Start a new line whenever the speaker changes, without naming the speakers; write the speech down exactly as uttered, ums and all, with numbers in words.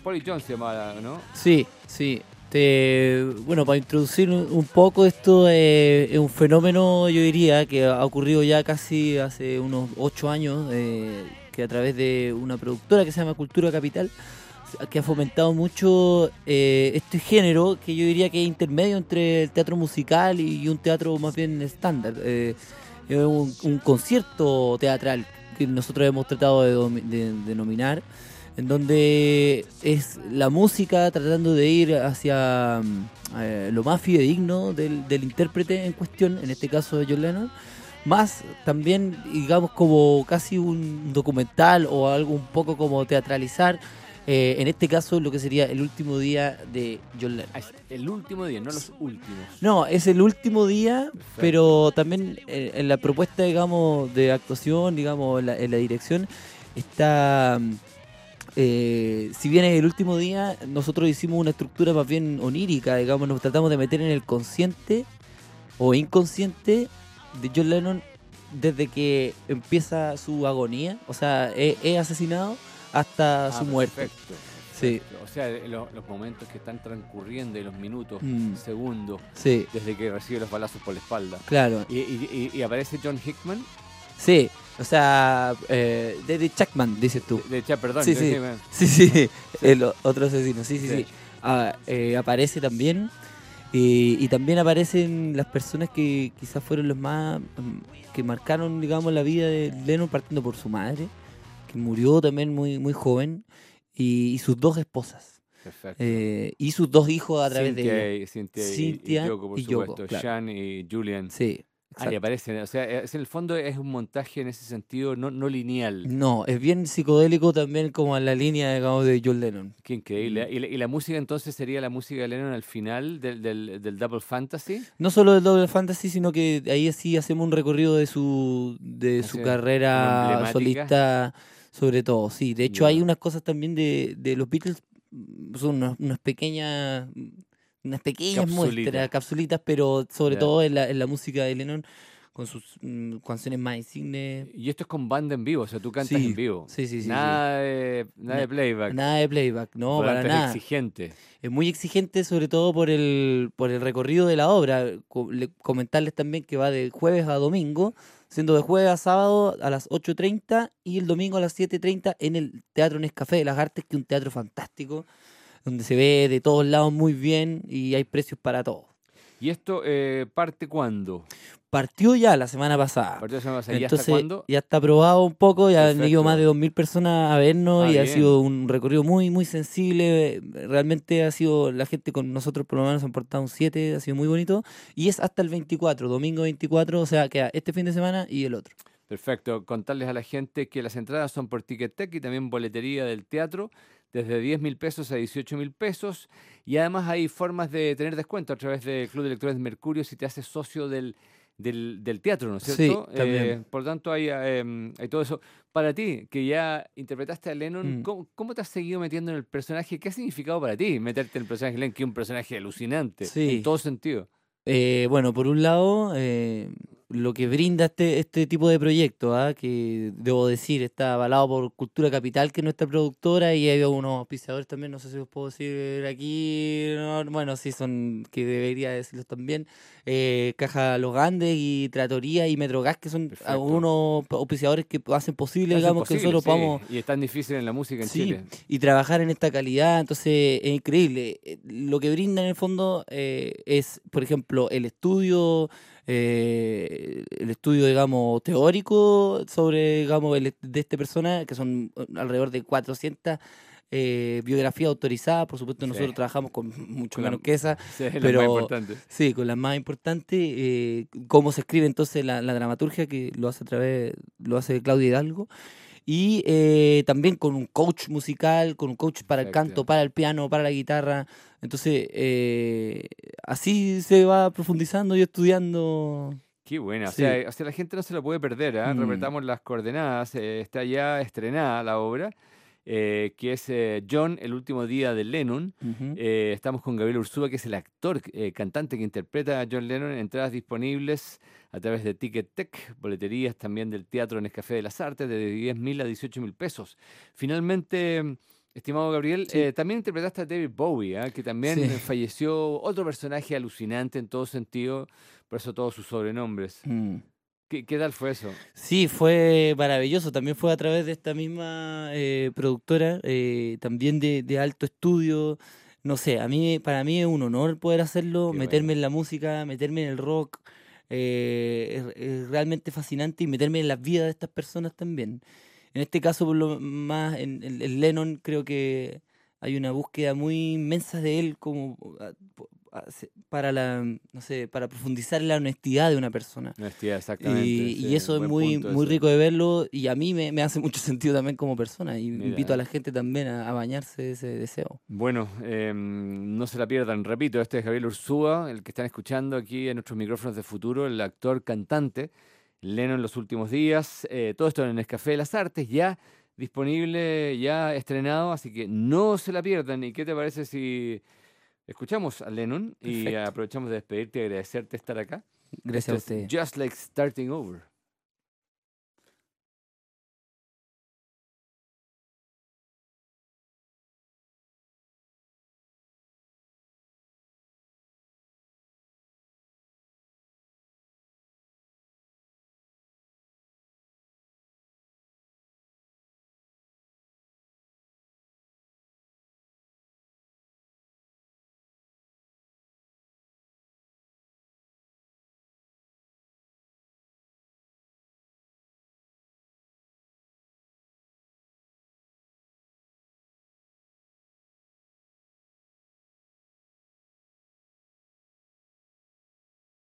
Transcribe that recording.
Polly Jones se llamaba, ¿no?
Sí, sí. Te, bueno, para introducir un, un poco esto, eh, es un fenómeno, yo diría, que ha ocurrido ya casi hace unos ocho años, eh, que a través de una productora que se llama Cultura Capital, que ha fomentado mucho eh, este género que yo diría que es intermedio entre el teatro musical y un teatro más bien estándar. Eh, es un, un concierto teatral que nosotros hemos tratado de, domi- de- de denominar, en donde es la música tratando de ir hacia mm, eh, lo más fidedigno del, del intérprete en cuestión, en este caso de John Lennon, más también, digamos, como casi un documental o algo un poco como teatralizar, eh, en este caso lo que sería el último día de John Lennon.
Ah, es el último día, no los últimos.
No, es el último día,
Perfecto.
pero también eh, en la propuesta, digamos, de actuación, digamos, en la, en la dirección, está, mm, eh, si bien es el último día, nosotros hicimos una estructura más bien onírica, digamos, nos tratamos de meter en el consciente o inconsciente de John Lennon desde que empieza su agonía, o sea, es, es asesinado hasta
Ah,
su muerte.
perfecto,
Sí.
perfecto. O sea, lo- los momentos que están transcurriendo, y los minutos,
Mm.
segundos,
Sí,
desde que recibe los balazos por la espalda.
claro.
Y, y- y- y aparece John Hickman,
Sí, o sea, eh, David Chapman, dices tú.
de, de- perdón,
Sí,
John
sí,
Hickman.
sí, sí,
Sí.
el o- otro asesino, sí, sí,
Sí.
sí. Ah, eh, aparece también, y, y también aparecen las personas que quizás fueron los más, mm, que marcaron, digamos, la vida de Lennon, partiendo por su madre, que murió también muy, muy joven, y, y sus dos esposas,
Perfecto.
eh, y sus dos hijos a través de ella,
Cynthia, y, Cynthia y- y,
Cynthia
Yoko, por
y Yoko,
supuesto.
claro.
Sean y Julian.
Sí,
Ah, y
exacto.
aparecen. O sea, es, en el fondo es un montaje en ese sentido no, no lineal.
No, es bien psicodélico también como en la línea, digamos, de John Lennon.
Qué increíble.
Mm.
¿Y la, y la música entonces sería la música de Lennon al final del, del, del Double Fantasy?
No solo del Double Fantasy, sino que ahí sí hacemos un recorrido de su de su
Así, como
carrera
emblemática.
solista, sobre todo. Sí, de hecho
Ya.
hay unas cosas también de, de los Beatles, mm, son unas, unas pequeñas unas pequeñas
Capsulita.
muestras, capsulitas, pero sobre
Ya.
todo en la, en la música de Lennon, con sus mm, canciones más insignes.
Y esto es con banda en vivo, o sea, tú cantas
Sí,
en vivo.
sí, sí, sí, sí.
Nada de, nada de
Na-
playback.
Nada de playback, no,
Por lo
para
tanto, es
nada.
exigente.
Es muy exigente, sobre todo por el, por el recorrido de la obra. Co- le- Comentarles también que va de jueves a domingo, siendo de jueves a sábado a las ocho treinta y el domingo a las siete treinta en el Teatro Nescafé de las Artes, que es un teatro fantástico, donde se ve de todos lados muy bien y hay precios para todos.
¿Y esto eh, parte cuándo?
Partió ya la semana pasada.
¿Partió la semana pasada? ¿Y hasta
Entonces
cuándo?
ya está aprobado un poco, ya han ido más de
Perfecto.
dos mil personas a vernos
Ah,
y ha
bien.
sido un recorrido muy, muy sensible. Realmente ha sido, la gente con nosotros por lo menos han portado un siete, ha sido muy bonito. Y es hasta el veinticuatro, domingo veinticuatro, o sea, queda este fin de semana y el otro.
Perfecto. Contarles a la gente que las entradas son por Ticketek y también boletería del teatro, desde diez mil pesos a dieciocho mil pesos. Y además hay formas de tener descuento a través del Club de Lectores de Mercurio si te haces socio del, del, del teatro, ¿no es
Sí,
cierto?
también.
Eh, por lo tanto, hay, eh, hay todo eso. Para ti, que ya interpretaste a Lennon,
Mm.
¿cómo, cómo te has seguido metiendo en el personaje? ¿Qué ha significado para ti meterte en el personaje de Lennon, que es un personaje alucinante,
Sí.
en todo sentido?
Eh, bueno, por un lado, eh, lo que brinda este, este tipo de proyecto, ¿ah? Que debo decir, está avalado por Cultura Capital, que es nuestra productora, y hay unos auspiciadores también, no sé si los puedo decir aquí, no, bueno, sí, son, que debería decirlos también, eh, Caja Los Grandes y Tratoría y Metrogas, que son
Perfecto.
algunos auspiciadores que hacen posible,
Hacen
digamos, que
posible,
nosotros
sí,
podamos
y es tan difícil en la música en
sí,
Chile.
y trabajar en esta calidad, entonces es increíble. Eh, Lo que brinda en el fondo eh, es, por ejemplo, el estudio, eh, el estudio, digamos, teórico sobre, digamos, el, de este persona, que son eh, alrededor de cuatrocientas eh, biografías autorizadas. Por supuesto,
Sí.
nosotros trabajamos con mucho
Con la-
menos que esa,
Sí, es la más
pero
importante.
sí, con las más importantes. Eh, cómo se escribe entonces la, la dramaturgia, que lo hace a través, lo hace Claudia Hidalgo. Y eh, también con un coach musical, con un coach para el
Perfecto.
canto, para el piano, para la guitarra. Entonces, eh, así se va profundizando y estudiando.
Qué buena. O
Sí.
sea, o sea, la gente no se la puede perder, ¿ah?
Mm.
Repetamos las coordenadas. eh, está ya estrenada la obra, eh, que es eh, John, el último día de Lennon.
Ujú.
Eh, estamos con Gabriel Ursúa, que es el actor, eh, cantante que interpreta a John Lennon. Entradas disponibles a través de Ticketek, boleterías también del Teatro Nescafé de las Artes, de diez mil a dieciocho mil pesos. Finalmente, Estimado Gabriel,
Sí.
eh, también interpretaste a David Bowie, ¿ah? Que también
Sí.
eh, falleció, otro personaje alucinante en todo sentido, por eso todos sus sobrenombres.
Mm.
¿Qué, qué tal fue eso?
Sí, fue maravilloso. También fue a través de esta misma eh, productora, eh, también de, de alto estudio. No sé, a mí, para mí es un honor poder hacerlo,
Qué
meterme
bueno.
en la música, meterme en el rock. eh, es, es realmente fascinante y meterme en las vidas de estas personas también. En este caso, por lo más, en, en- en Lennon creo que hay una búsqueda muy inmensa de él como ah, po- ah, se- para la, no sé, para profundizar en la honestidad de una persona.
Honestidad, exactamente.
Y,
Sí,
y eso es
buen
muy,
punto
muy
ese.
rico de verlo y a mí me, me hace mucho sentido también como persona y invito a
Mira,
la gente también a, a bañarse de ese deseo.
bueno, em, no se la pierdan. Repito, este es Gabriel Ursúa, el que están escuchando aquí en nuestros micrófonos de futuro, el actor cantante, Leno en los últimos días. Eh, todo esto en el Nescafé de las Artes, ya disponible, ya estrenado, así que no se la pierdan. ¿Y qué te parece si escuchamos a Lennon y
Perfecto.
aprovechamos de despedirte y agradecerte estar acá?
Gracias
Esto
a
es
ustedes.
Just Like Starting Over.